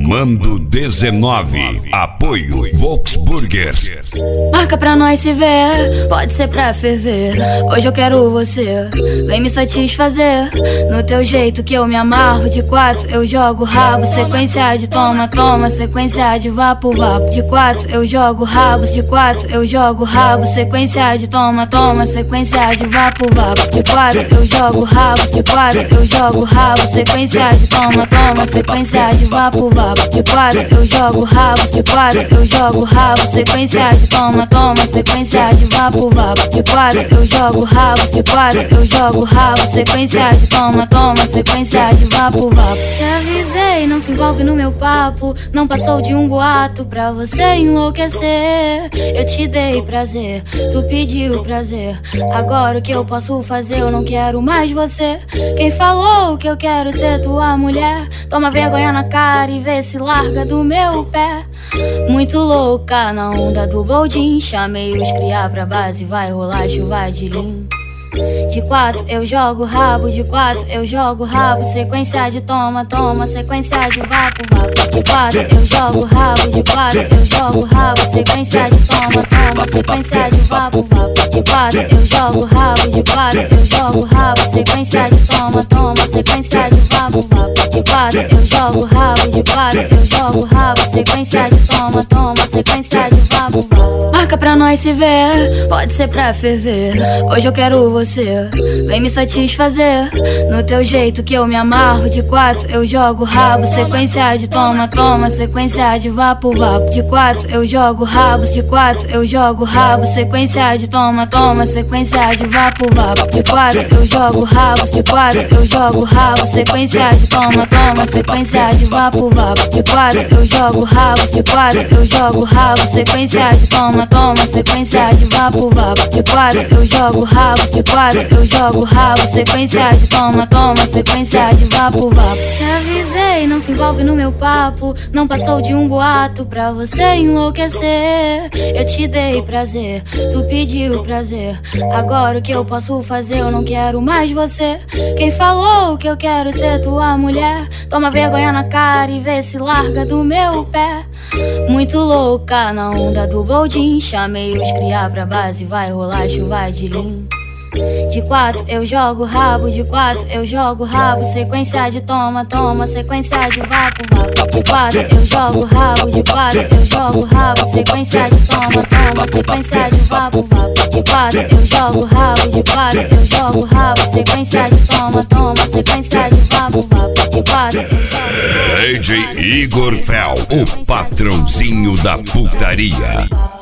Comando 19. Apoio Volksburger. Marca pra nós se ver, pode ser pra ferver. Hoje eu quero você, vem me satisfazer. No teu jeito que eu me amarro. De 4 eu jogo rabo, sequência de toma, toma, sequência de vapo, vapo. De 4 eu jogo rabos, de 4 eu jogo rabo, sequência de toma, toma, sequência de vapo, vapo. De 4 eu jogo rabos, de 4 eu jogo rabo, sequência de toma, toma, sequência de vapo, vapo. De 4 eu jogo rabos, de 4 eu jogo rabo, sequência de toma, toma, sequência de vapo, vapo. De 4 eu jogo rabos, de 4 eu jogo rabo, sequência de toma, toma, sequência de vapo, vapo. Te avisei, não se envolve no meu papo. Não passou de um boato pra você enlouquecer. Eu te dei prazer, tu pediu prazer. Agora o que eu posso fazer? Eu não quero mais você. Quem falou que eu quero ser tua mulher? Toma vergonha na cara e vê se larga do meu pé. Muito louca na onda do boldin. Chamei os cria pra base, vai rolar chuva de lim. De 4 eu jogo rabo, de 4 eu jogo rabo, sequência de toma, toma, sequência de vapo, vapo. De 4 eu jogo rabo, de 4 eu jogo rabo, sequência de toma, toma, sequência de vapo, vapo. De 4 eu jogo rabo, de 4 eu jogo rabo, sequência de toma, toma, sequência de vapo, vapo. De 4 eu jogo rabo, de 4 eu jogo rabo, sequência de toma, toma, sequência de vapo, vapo. Marca pra nós se ver, pode ser pra ferver. Hoje eu quero você, vem me satisfazer. No teu jeito que eu me amarro. De 4 eu jogo rabo, sequência de toma, toma, sequência de vapo, vapo. De 4 eu jogo rabos, de 4 eu jogo rabo, sequência de toma, toma, sequência de vapo, vapo. De 4 eu jogo rabos, de 4 eu jogo rabo, sequência de toma, toma, sequência de vapo, vapo. De 4 eu jogo rabos, de 4 eu jogo rabo, sequência de toma, toma, sequência de vapo, vapo. De 4 eu jogo rabos, de 4 eu jogo rabo, sequência de toma, toma, sequência de vapo, vapo. Te avisei, não se envolve no meu papo. Não passou de um boato pra você enlouquecer. Eu te dei prazer, tu pediu prazer. Agora o que eu posso fazer? Eu não quero mais você. Quem falou que eu quero ser tua mulher? Toma vergonha na cara e vê se larga do meu pé. Muito louca na onda do boldin. Chamei os cria pra base, vai rolar chuva de lim. De 4 eu jogo rabo, de 4 eu jogo rabo, sequência de toma, toma, sequência de vapo, vapo. De 4 eu jogo rabo, de 4 eu jogo rabo, sequência de toma, toma, sequência de vapo, vapo. De 4 eu jogo rabo, de 4 eu jogo rabo, sequência de toma, toma, sequência de vapo, vapo. De 4 eu jogo DJ Igor Fel, o patrãozinho da putaria.